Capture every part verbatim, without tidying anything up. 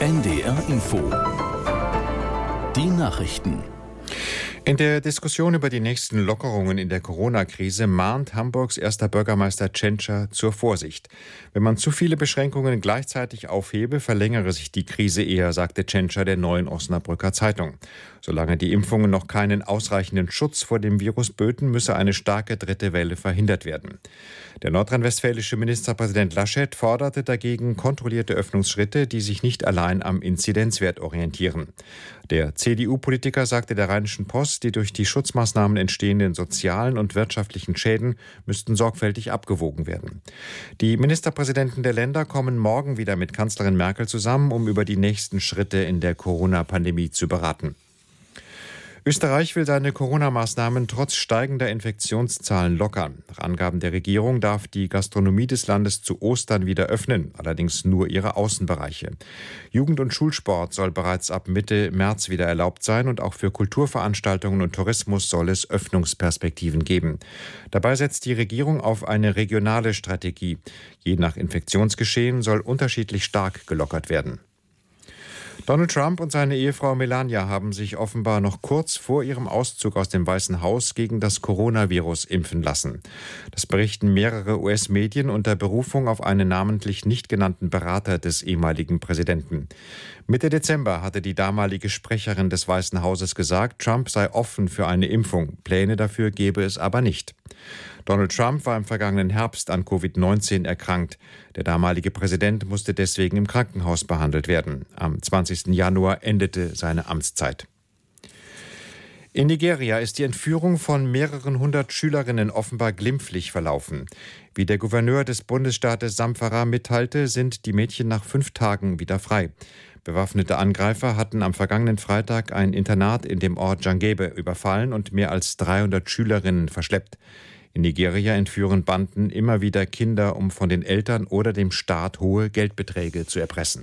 N D R Info. Die Nachrichten. In der Diskussion über die nächsten Lockerungen in der Corona-Krise mahnt Hamburgs erster Bürgermeister Tschentscher zur Vorsicht. Wenn man zu viele Beschränkungen gleichzeitig aufhebe, verlängere sich die Krise eher, sagte Tschentscher der Neuen Osnabrücker Zeitung. Solange die Impfungen noch keinen ausreichenden Schutz vor dem Virus böten, müsse eine starke dritte Welle verhindert werden. Der nordrhein-westfälische Ministerpräsident Laschet forderte dagegen kontrollierte Öffnungsschritte, die sich nicht allein am Inzidenzwert orientieren. Der C D U-Politiker sagte der Rheinischen Post, die durch die Schutzmaßnahmen entstehenden sozialen und wirtschaftlichen Schäden müssten sorgfältig abgewogen werden. Die Ministerpräsidenten der Länder kommen morgen wieder mit Kanzlerin Merkel zusammen, um über die nächsten Schritte in der Corona-Pandemie zu beraten. Österreich will seine Corona-Maßnahmen trotz steigender Infektionszahlen lockern. Nach Angaben der Regierung darf die Gastronomie des Landes zu Ostern wieder öffnen, allerdings nur ihre Außenbereiche. Jugend- und Schulsport soll bereits ab Mitte März wieder erlaubt sein und auch für Kulturveranstaltungen und Tourismus soll es Öffnungsperspektiven geben. Dabei setzt die Regierung auf eine regionale Strategie. Je nach Infektionsgeschehen soll unterschiedlich stark gelockert werden. Donald Trump und seine Ehefrau Melania haben sich offenbar noch kurz vor ihrem Auszug aus dem Weißen Haus gegen das Coronavirus impfen lassen. Das berichten mehrere U S-Medien unter Berufung auf einen namentlich nicht genannten Berater des ehemaligen Präsidenten. Mitte Dezember hatte die damalige Sprecherin des Weißen Hauses gesagt, Trump sei offen für eine Impfung. Pläne dafür gebe es aber nicht. Donald Trump war im vergangenen Herbst an Covid neunzehn erkrankt. Der damalige Präsident musste deswegen im Krankenhaus behandelt werden. Am zwanzigsten Januar endete seine Amtszeit. In Nigeria ist die Entführung von mehreren hundert Schülerinnen offenbar glimpflich verlaufen. Wie der Gouverneur des Bundesstaates Zamfara mitteilte, sind die Mädchen nach fünf Tagen wieder frei. Bewaffnete Angreifer hatten am vergangenen Freitag ein Internat in dem Ort Jangebe überfallen und mehr als dreihundert Schülerinnen verschleppt. In Nigeria entführen Banden immer wieder Kinder, um von den Eltern oder dem Staat hohe Geldbeträge zu erpressen.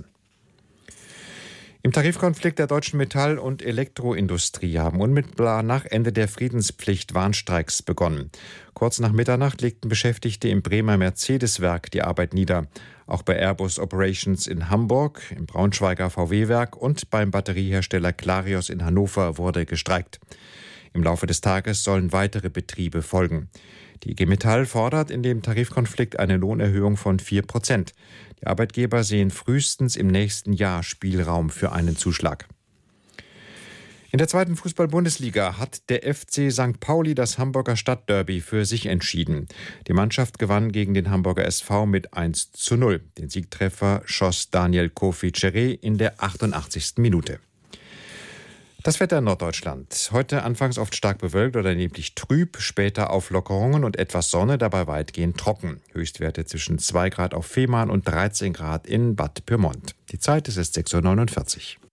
Im Tarifkonflikt der deutschen Metall- und Elektroindustrie haben unmittelbar nach Ende der Friedenspflicht Warnstreiks begonnen. Kurz nach Mitternacht legten Beschäftigte im Bremer Mercedes-Werk die Arbeit nieder. Auch bei Airbus Operations in Hamburg, im Braunschweiger V W-Werk und beim Batteriehersteller Clarios in Hannover wurde gestreikt. Im Laufe des Tages sollen weitere Betriebe folgen. Die I G Metall fordert in dem Tarifkonflikt eine Lohnerhöhung von vier Prozent. Die Arbeitgeber sehen frühestens im nächsten Jahr Spielraum für einen Zuschlag. In der zweiten Fußball-Bundesliga hat der F C Sankt Pauli das Hamburger Stadtderby für sich entschieden. Die Mannschaft gewann gegen den Hamburger S V mit eins zu null. Den Siegtreffer schoss Daniel Kofi-Cheré in der achtundachtzigsten Minute. Das Wetter in Norddeutschland. Heute anfangs oft stark bewölkt oder neblig trüb, später Auflockerungen und etwas Sonne, dabei weitgehend trocken. Höchstwerte zwischen zwei Grad auf Fehmarn und dreizehn Grad in Bad Pyrmont. Die Zeit ist jetzt sechs Uhr neunundvierzig.